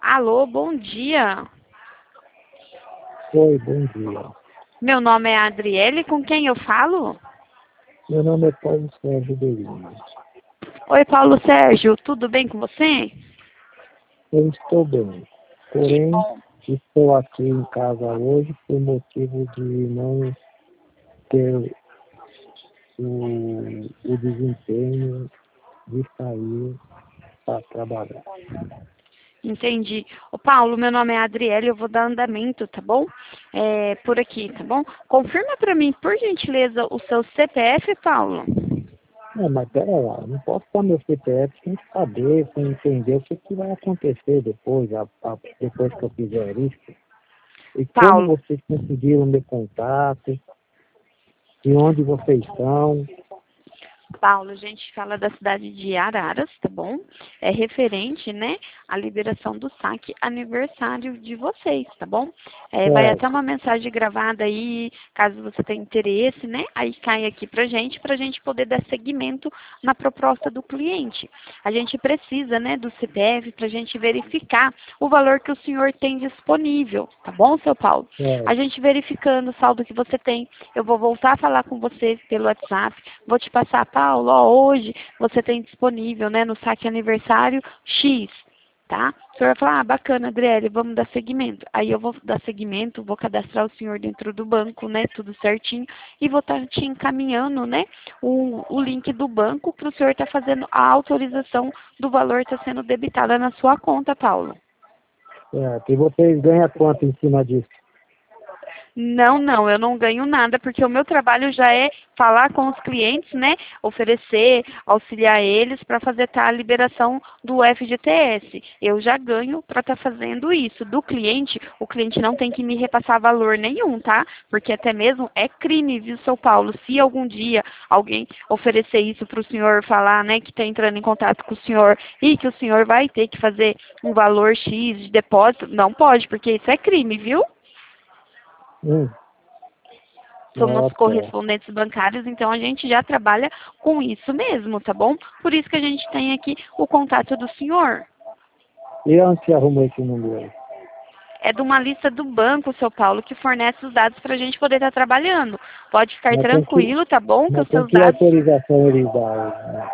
Alô, bom dia. Oi, bom dia. Meu nome é Adriele, com quem eu falo? Meu nome é Paulo Sérgio Belino. Oi, Paulo Sérgio, tudo bem com você? Eu estou bem, Que porém bom. estou aqui em casa hoje por motivo de não ter o desempenho de sair para trabalhar. Entendi. Ô, Paulo, meu nome é Adriele, eu vou dar andamento, tá bom? Por aqui, tá bom? Confirma para mim, por gentileza, o seu CPF, Paulo. Não, mas pera lá, eu não posso dar meu CPF sem saber, sem entender o que vai acontecer depois, depois que eu fizer isso. E como Paulo, vocês conseguiram meu contato, de onde vocês estão. Paulo, a gente fala da cidade de Araras, tá bom? É referente, né, à liberação do saque aniversário de vocês, tá bom? Vai até uma mensagem gravada aí, caso você tenha interesse, né? Aí cai aqui pra gente poder dar seguimento na proposta do cliente. A gente precisa, né, do CPF pra gente verificar o valor que o senhor tem disponível, tá bom, seu Paulo? A gente verificando o saldo que você tem, eu vou voltar a falar com você pelo WhatsApp, vou te passar, Paulo, ó, hoje você tem disponível, né, no saque aniversário X, tá? O senhor vai falar, bacana, Adriele, vamos dar seguimento. Aí eu vou dar seguimento, vou cadastrar o senhor dentro do banco, né, tudo certinho, e vou estar te encaminhando, né, o link do banco para o senhor estar fazendo a autorização do valor que está sendo debitado na sua conta, Paulo. E vocês ganham quanto em cima disso? Não, eu não ganho nada, porque o meu trabalho já é falar com os clientes, né? Oferecer, auxiliar eles para fazer a liberação do FGTS. Eu já ganho para estar fazendo isso. Do cliente, o cliente não tem que me repassar valor nenhum, tá? Porque até mesmo é crime, viu, São Paulo? Se algum dia alguém oferecer isso para o senhor falar, né, que está entrando em contato com o senhor e que o senhor vai ter que fazer um valor X de depósito, não pode, porque isso é crime, viu? Somos Nossa. correspondentes bancários, então a gente já trabalha com isso mesmo, tá bom? Por isso que a gente tem aqui o contato do senhor. E onde você arrumou esse número aí? É de uma lista do banco, seu Paulo, que fornece os dados para a gente poder estar trabalhando. Pode ficar Mas com que, tranquilo, tá bom? Que mas os com seus que dados... autorização eles dão? Né?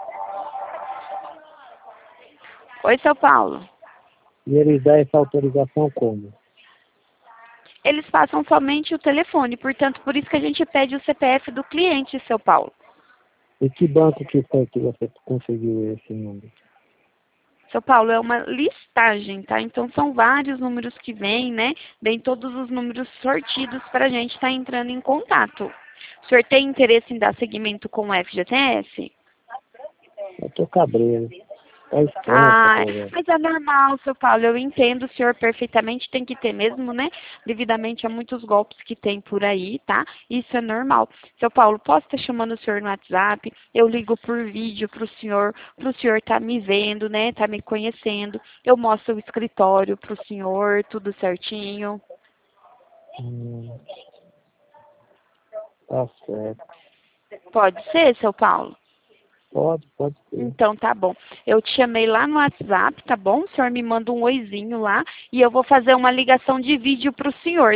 Oi, seu Paulo. E eles dão essa autorização como? Eles passam somente o telefone, portanto, por isso que a gente pede o CPF do cliente, seu Paulo. E que banco que foi que você conseguiu esse número? Seu Paulo, é uma listagem, tá? Então, são vários números que vêm, né? Vem todos os números sortidos para a gente estar entrando em contato. O senhor tem interesse em dar seguimento com o FGTS? Eu tô cabreiro. Tá estranho essa Ah, conversa. mas é normal, seu Paulo, eu entendo o senhor perfeitamente, tem que ter mesmo, né? Devidamente a muitos golpes que tem por aí, tá? Isso é normal. Seu Paulo, posso estar chamando o senhor no WhatsApp? Eu ligo por vídeo pro senhor tá me vendo, né? Tá me conhecendo. Eu mostro o escritório pro senhor, tudo certinho. Hum, tá certo. Pode ser, seu Paulo? Pode ser. Então, tá bom. Eu te chamei lá no WhatsApp, tá bom? O senhor me manda um oizinho lá e eu vou fazer uma ligação de vídeo pro senhor.